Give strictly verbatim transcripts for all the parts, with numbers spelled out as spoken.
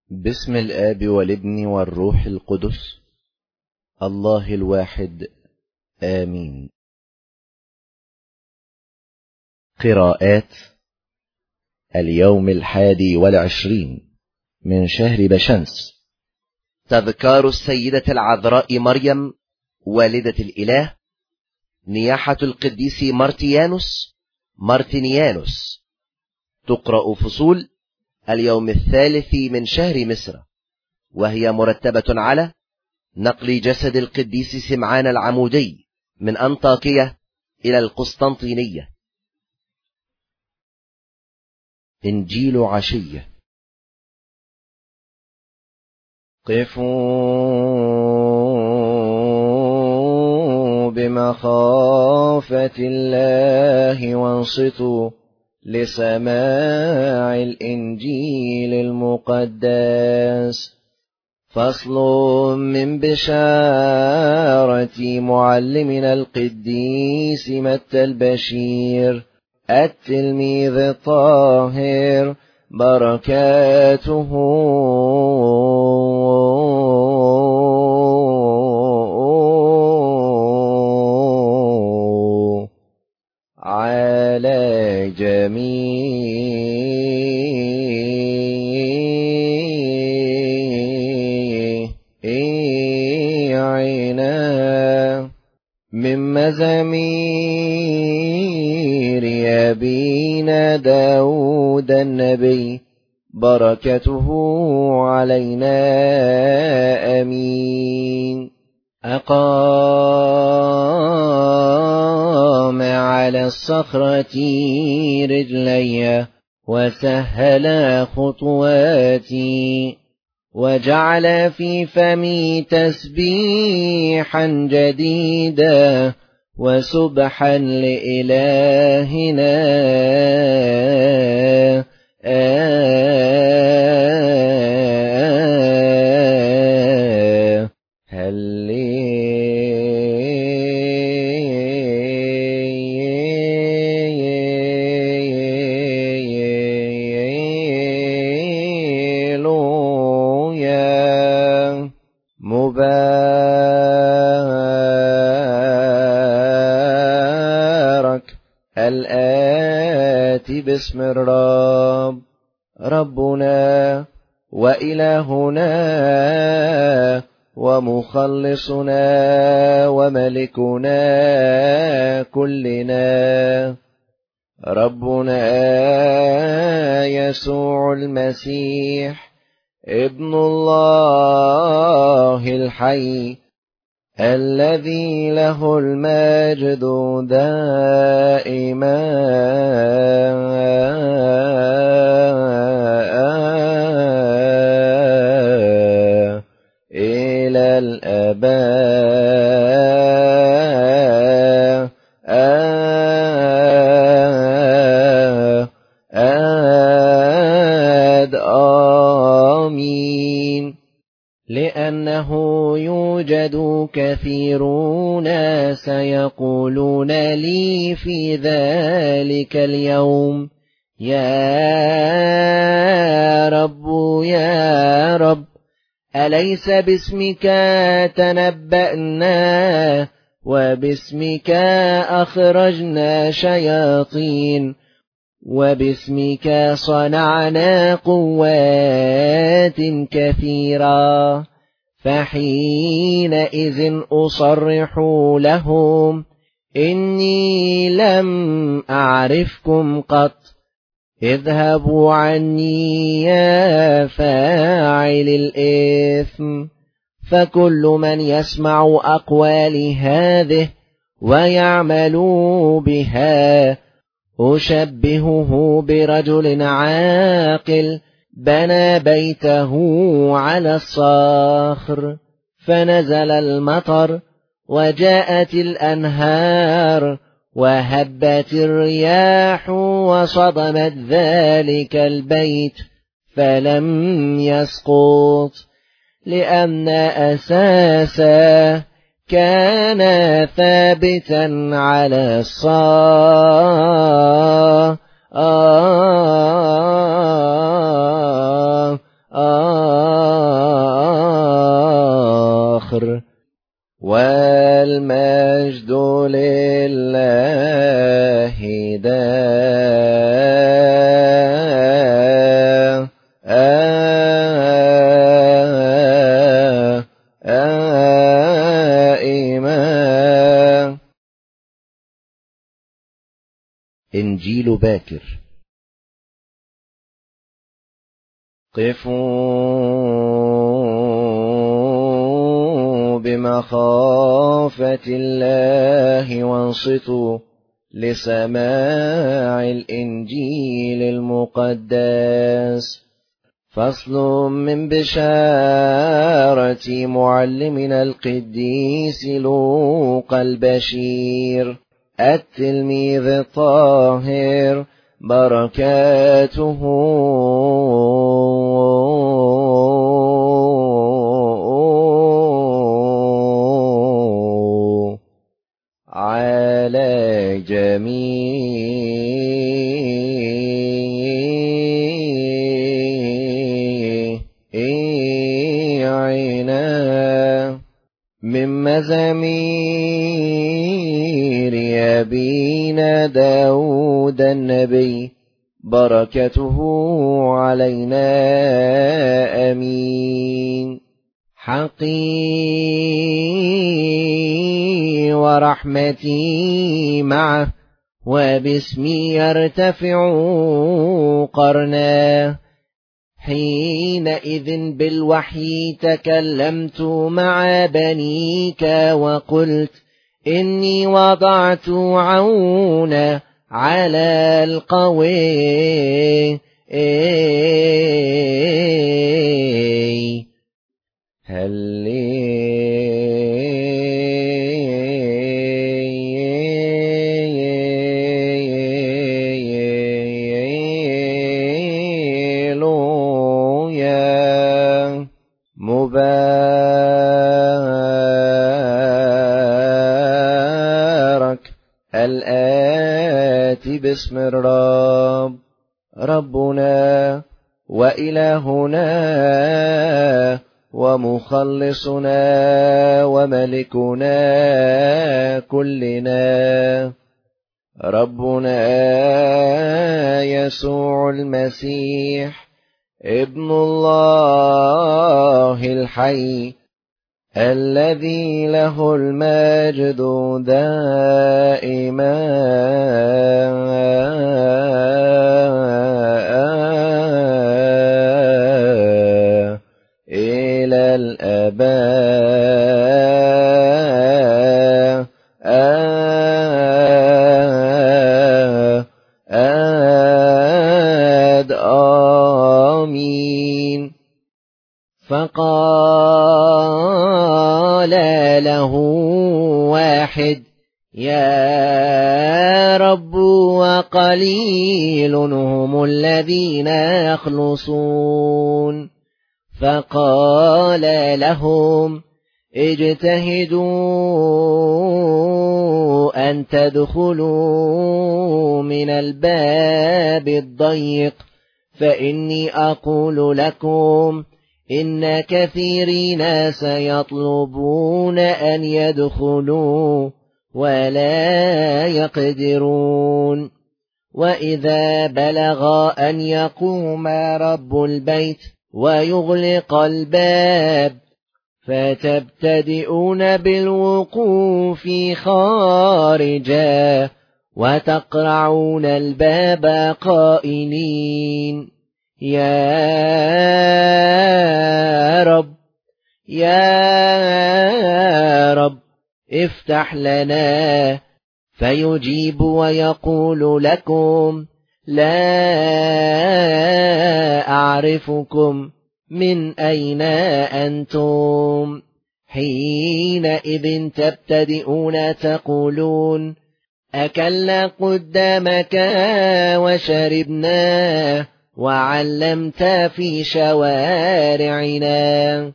باسم الآب والابن والروح القدس الله الواحد آمين. قراءات اليوم الحادي والعشرين من شهر بشمس. تذكار السيدة العذراء مريم والدة الإله، نياحة القديس مارتيانوس مارتينيانوس. تقرأ فصول اليوم الثالث من شهر مصر، وهي مرتبة على نقل جسد القديس سمعان العمودي من أنطاكية إلى القسطنطينية. إنجيل عشية. قفوا بمخافة الله وانصتوا لسماع الإنجيل المقدس. فصل من بشارة معلمنا القديس متى البشير التلميذ الطاهر، بركاته على جميعنا. من مزامير أبينا داود النبي، بركته علينا آمين. أقام على الصخرة رجلي وسهل خطواتي، وجعل في فمي تسبيحا جديدا وسبحا لإلهنا. مبارك الآتي باسم الرب، ربنا وإلهنا ومخلصنا وملكنا كلنا، ربنا يسوع المسيح ابن الله الحي، الذي له المجد دائما إلى الآباء. آمين. لأنه يوجد كثيرون سيقولون لي في ذلك اليوم: يا رب يا رب، أليس باسمك تنبأنا وباسمك أخرجنا شياطين وباسمك صنعنا قوات كثيرة؟ فحينئذ أصرح لهم: إني لم أعرفكم قط، اذهبوا عني يا فاعل الإثم. فكل من يسمع أقوالي هذه ويعمل بها أشبهه برجل عاقل بنى بيته على الصخر، فنزل المطر وجاءت الأنهار وهبت الرياح وصدمت ذلك البيت فلم يسقط، لأن أساسه كان ثابتا على الصخر. آه آه آه دائما. إنجيل باكر. قفوا بمخافة الله وانصتوا لسماع الإنجيل المقدس. فصل من بشارة معلمنا القديس لوقا البشير التلميذ الطاهر، بركاته على جميعنا. من مزامير أبينا داود النبي، بركته علينا آمين. حقي ورحمتي معه، وباسمي يرتفع قرنا. حينئذ بالوحي تكلمت مع بنيك وقلت إني وضعت عونا على القوي. هللويا. مبارك الآتي باسم الرب، ربنا وإلهنا ومخلصنا وملكنا كلنا، ربنا يسوع المسيح ابن الله الحي، الذي له المجد دائما إلى الآباء. آمين. فقال له واحد: يا رب، وقليل هم الذين يخلصون. فقال لهم: اجتهدوا أن تدخلوا من الباب الضيق، فإني أقول لكم إن كثيرين سيطلبون أن يدخلوا ولا يقدرون. وإذا بلغ أن يقوم رب البيت ويغلق الباب، فتبتدئون بالوقوف خارجا وتقرعون الباب قائلين: يا رب، يا رب، افتح لنا. فيجيب ويقول لكم: لا أعرفكم، من أين أنتم؟ حينئذ تبتدئون تقولون: أكلنا قدامك وشربنا وعلمت في شوارعنا.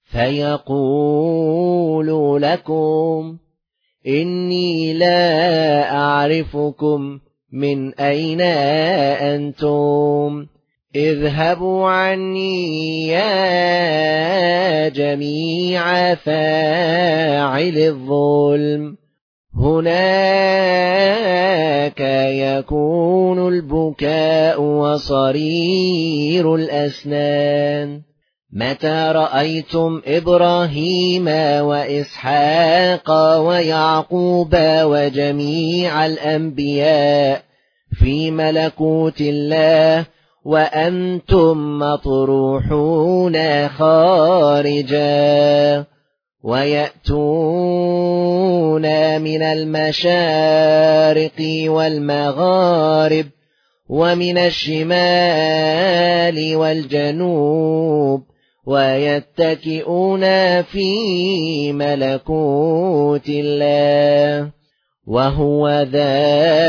فيقول لكم: إني لا أعرفكم، من أين أنتم؟ اذهبوا عني يا جميع فاعل الظلم. هناك يكون البكاء وصرير الأسنان. متى رأيتم إبراهيم وإسحاق ويعقوب وجميع الأنبياء في ملكوت الله وأنتم مطروحون خارجا، ويأتون من المشارق والمغارب ومن الشمال والجنوب، ويتكئون في ملكوت الله، وهو ذا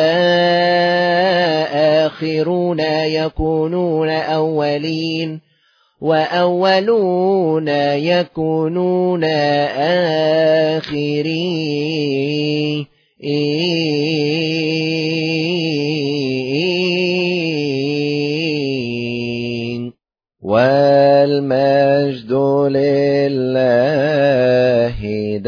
آخرون يكونون أولين، وأولون يكونون آخرين. والمجد لله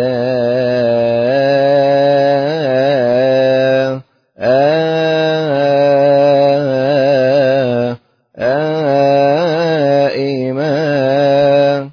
دائما.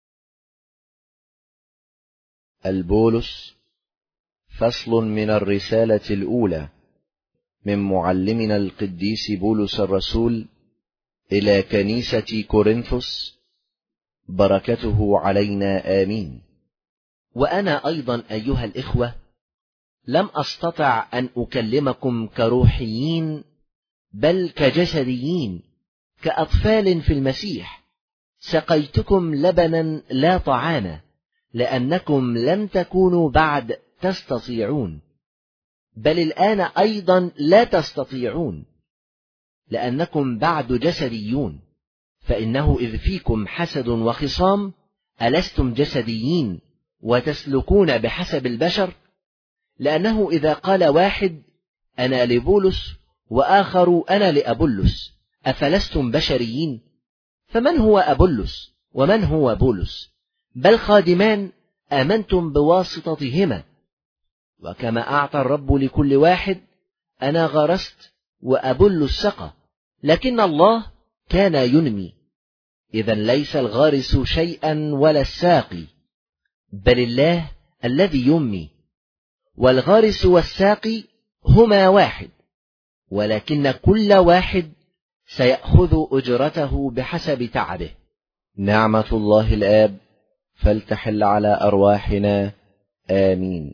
البولس. فصل من الرسالة الأولى من معلمنا القديس بولس الرسول إلى كنيسة كورنثوس، بركته علينا آمين. وأنا أيضا أيها الإخوة لم أستطع أن أكلمكم كروحيين بل كجسديين، كأطفال في المسيح. سقيتكم لبنا لا طعاما، لأنكم لم تكونوا بعد تستطيعون، بل الآن أيضا لا تستطيعون، لأنكم بعد جسديون. فإنه إذ فيكم حسد وخصام ألستم جسديين وتسلكون بحسب البشر؟ لأنه إذا قال واحد أنا لبولس وآخر أنا لأبولس، أفلستم بشريين؟ فمن هو أبولس ومن هو بولس؟ بل خادمان آمنتم بواسطتهما. وكما أعطى الرب لكل واحد، أنا غرست وأبولس سقى، لكن الله كان ينمي. إذن ليس الغارس شيئا ولا الساقي، بل الله الذي ينمي. والغارس والساقي هما واحد، ولكن كل واحد سيأخذ أجرته بحسب تعبه. نعمة الله الآب فلتحل على أرواحنا آمين.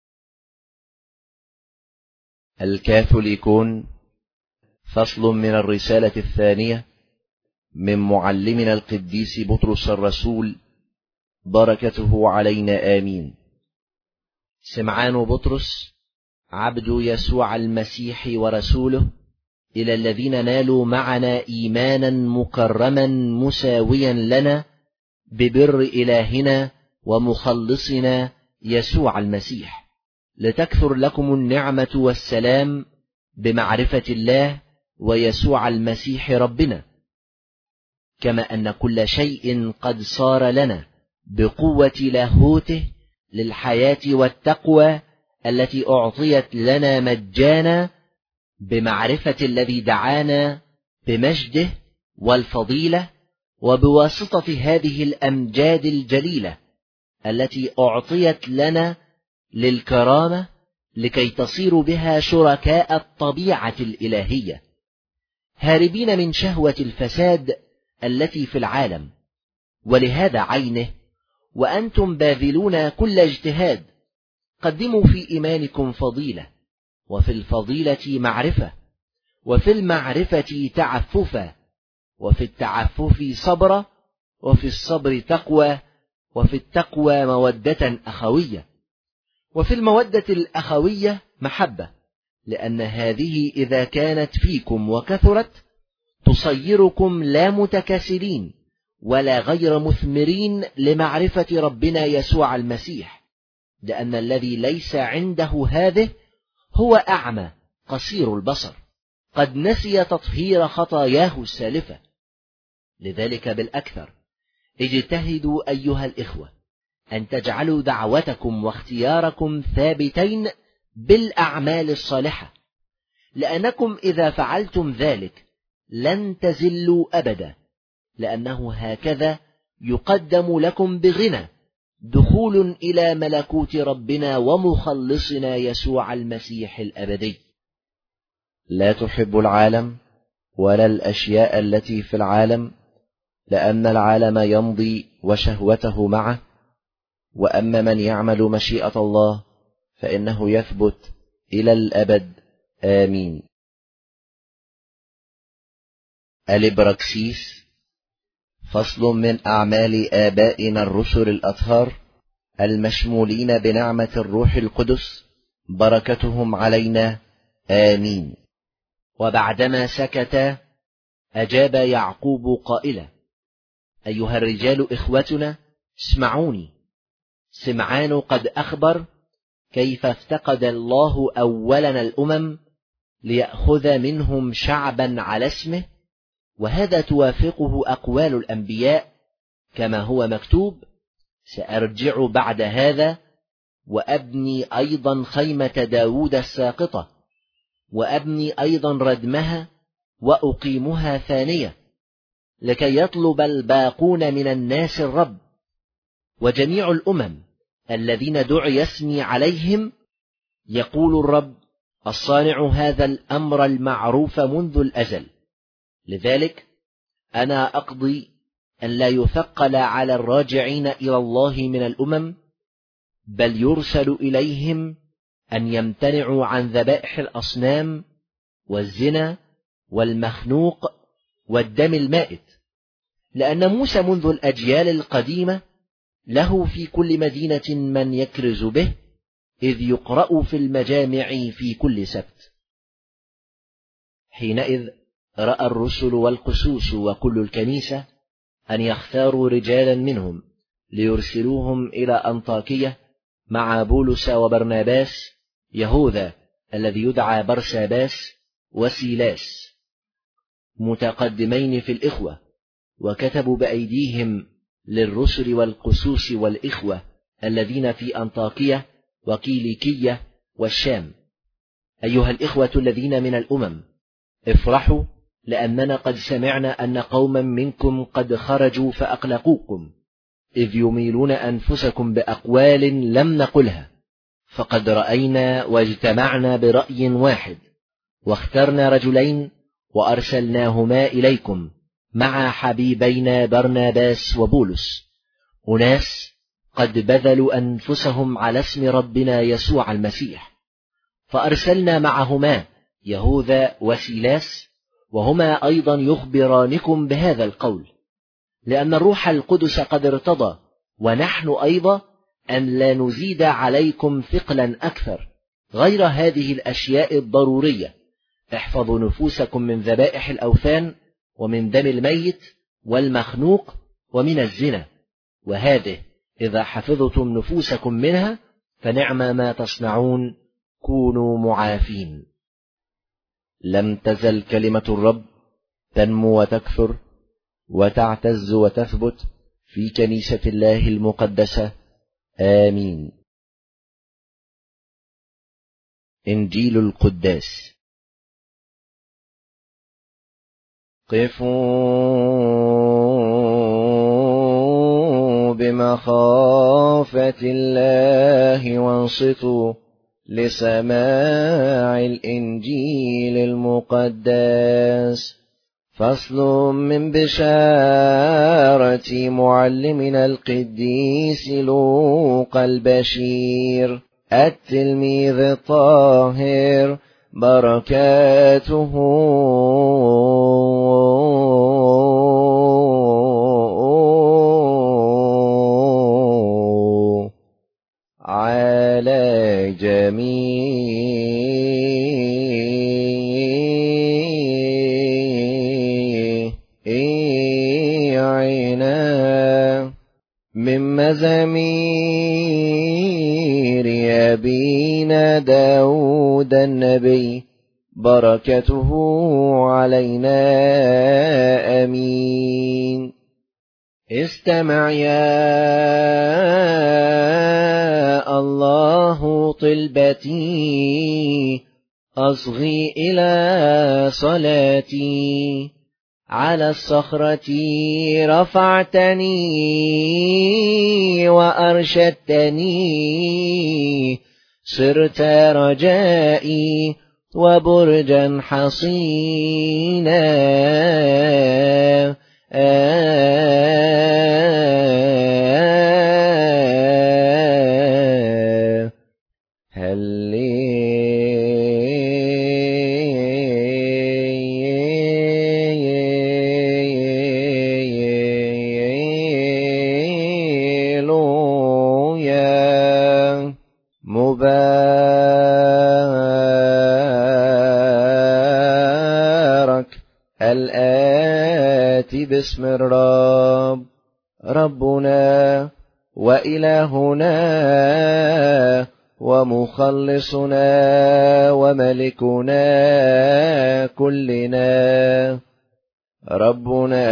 الكاثوليكون. فصل من الرسالة الثانية من معلمنا القديس بطرس الرسول، بركته علينا آمين. سمعان بطرس عبد يسوع المسيح ورسوله، إلى الذين نالوا معنا إيمانا مكرما مساويا لنا ببر إلهنا ومخلصنا يسوع المسيح، لتكثر لكم النعمة والسلام بمعرفة الله ويسوع المسيح ربنا، كما أن كل شيء قد صار لنا بقوة لاهوته للحياة والتقوى التي أعطيت لنا مجانا بمعرفة الذي دعانا بمجده والفضيلة، وبواسطة هذه الأمجاد الجليلة التي أعطيت لنا للكرامة، لكي تصيروا بها شركاء الطبيعة الإلهية، هاربين من شهوة الفساد التي في العالم. ولهذا عينه وأنتم باذلون كل اجتهاد، قدموا في إيمانكم فضيلة، وفي الفضيلة معرفة، وفي المعرفة تعففا، وفي التعفف صبرا، وفي الصبر تقوى، وفي التقوى مودة أخوية، وفي المودة الأخوية محبة، لأن هذه إذا كانت فيكم وكثرت تصيركم لا متكاسلين ولا غير مثمرين لمعرفة ربنا يسوع المسيح، لأن الذي ليس عنده هذه هو أعمى قصير البصر، قد نسي تطهير خطاياه السالفة. لذلك بالأكثر اجتهدوا أيها الإخوة أن تجعلوا دعوتكم واختياركم ثابتين بالأعمال الصالحة، لأنكم إذا فعلتم ذلك لن تزلوا أبدا، لأنه هكذا يقدم لكم بغنى دخول إلى ملكوت ربنا ومخلصنا يسوع المسيح الأبدي. لا تحب العالم ولا الأشياء التي في العالم، لأن العالم يمضي وشهوته معه، وأما من يعمل مشيئة الله فإنه يثبت إلى الأبد. آمين. الإبراكسيس. فصل من أعمال آبائنا الرسل الأطهار المشمولين بنعمة الروح القدس، بركتهم علينا. آمين. وبعدما سكت أجاب يعقوب قائلا: أيها الرجال إخوتنا، اسمعوني. سمعان قد أخبر كيف افتقد الله أولا الأمم ليأخذ منهم شعبا على اسمه، وهذا توافقه أقوال الأنبياء كما هو مكتوب: سأرجع بعد هذا وأبني أيضا خيمة داود الساقطة، وأبني أيضا ردمها وأقيمها ثانية، لكي يطلب الباقون من الناس الرب، وجميع الأمم الذين دعي اسمي عليهم، يقول الرب الصانع هذا الأمر المعروف منذ الأزل. لذلك أنا أقضي أن لا يثقل على الراجعين إلى الله من الأمم، بل يرسل إليهم أن يمتنعوا عن ذبائح الأصنام والزنا والمخنوق والدم المائت، لأن موسى منذ الأجيال القديمة له في كل مدينة من يكرز به، إذ يقرأ في المجامع في كل سبت. حينئذ رأى الرسل والقسوس وكل الكنيسة أن يختاروا رجالا منهم ليرسلوهم إلى أنطاكية مع بولس وبرناباس، يهوذا الذي يدعى برساباس وسيلاس، متقدمين في الإخوة، وكتبوا بأيديهم للرسل والقسوس والإخوة الذين في أنطاكية وكيليكية والشام: أيها الإخوة الذين من الأمم، افرحوا، لأننا قد سمعنا أن قوما منكم قد خرجوا فأقلقوكم، إذ يميلون أنفسكم بأقوال لم نقلها، فقد رأينا واجتمعنا برأي واحد، واخترنا رجلين وأرسلناهما إليكم مع حبيبينا برناباس وبولس، أناس قد بذلوا أنفسهم على اسم ربنا يسوع المسيح. فأرسلنا معهما يهوذا وسيلاس، وهما أيضا يخبرانكم بهذا القول، لأن الروح القدس قد ارتضى ونحن أيضا أن لا نزيد عليكم ثقلا أكثر غير هذه الأشياء الضرورية: احفظوا نفوسكم من ذبائح الأوثان ومن دم الميت والمخنوق ومن الزنا، وهذه إذا حفظتم نفوسكم منها فنعم ما تصنعون، كونوا معافين. لم تزل كلمة الرب تنمو وتكثر وتعتز وتثبت في كنيسة الله المقدسة. آمين. إنجيل القداس. قفوا بمخافة الله وانصتوا لسماع الإنجيل المقدس. فصل من بشارة معلمنا القديس لوقا البشير التلميذ الطاهر، بركاته على جميعنا من مزامير أبينا داود النبي، بركته علينا. آمين. استمع يا الله طلبتي أصغي إلى صلاتي على الصخرة رفعتني وأرشدتني صرت رجائي وبرجا حصينا هللويا مبارك الآتي باسم الرب ربنا وإلهنا ومخلصنا وملكنا كلنا ربنا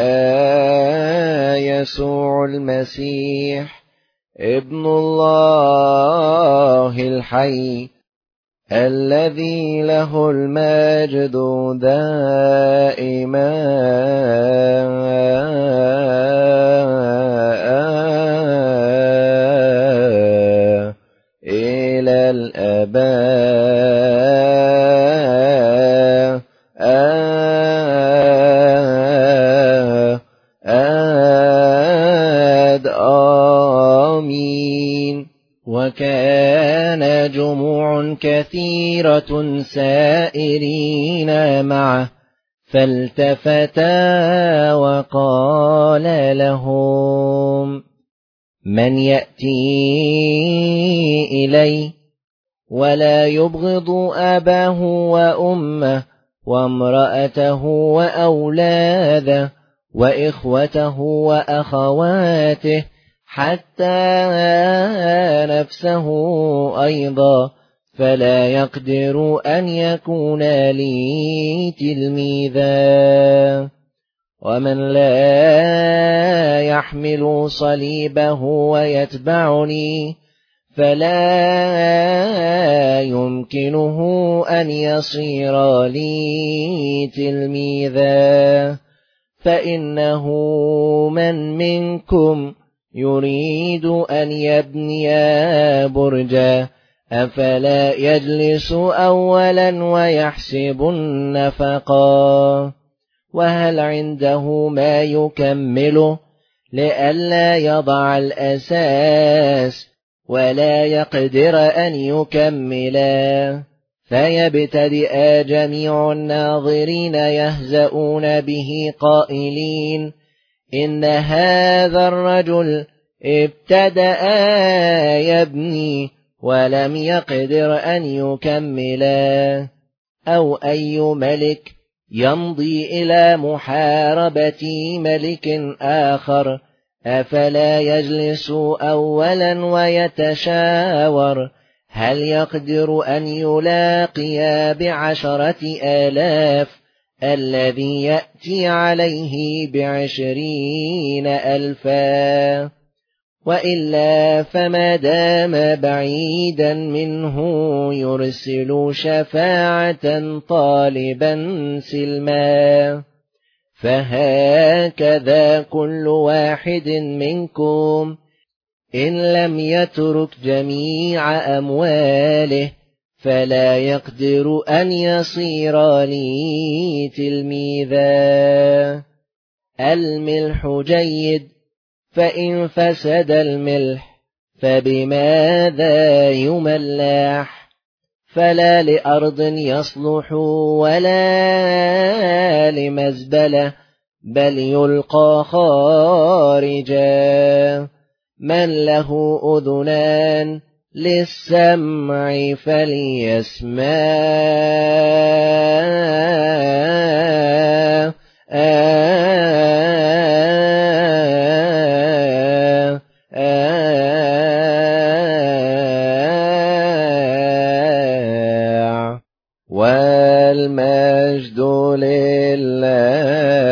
يسوع المسيح ابن الله الحي الذي له المجد دائما إلى الأبد آمين. وكان جموع كثيرة سائرين معه فالتفتا وقال لهم من يأتي إلي ولا يبغض أباه وأمه وامرأته وأولاده وإخوته وأخواته حتى نفسه أيضا فلا يقدر أن يكون لي تلميذا. ومن لا يحمل صليبه ويتبعني فلا يمكنه أن يصير لي تلميذا. فإنه من منكم يريد أن يبني برجا أفلا يجلس أولا ويحسب النفقا وهل عنده ما يكمله لئلا يضع الأساس ولا يقدر أن يكملا فيبتدئ جميع الناظرين يهزؤون به قائلين إن هذا الرجل ابتدأ يبني ولم يقدر أن يكملا. أو أي ملك يمضي إلى محاربة ملك آخر أفلا يجلس أولا ويتشاور هل يقدر أن يلاقي بعشرة آلاف الذي يأتي عليه بعشرين ألفا؟ وإلا فما دام بعيدا منه يرسل شفاعة طالبا سلما. فهكذا كل واحد منكم إن لم يترك جميع أمواله فلا يقدر أن يصير لي تلميذا. الملح جيد، فإن فسد الملح فبماذا يملح؟ فلا لأرض يصلح ولا لمزبلة بل يلقى خارجا. من له أذنان للسمع فليسمع. والمجد لله.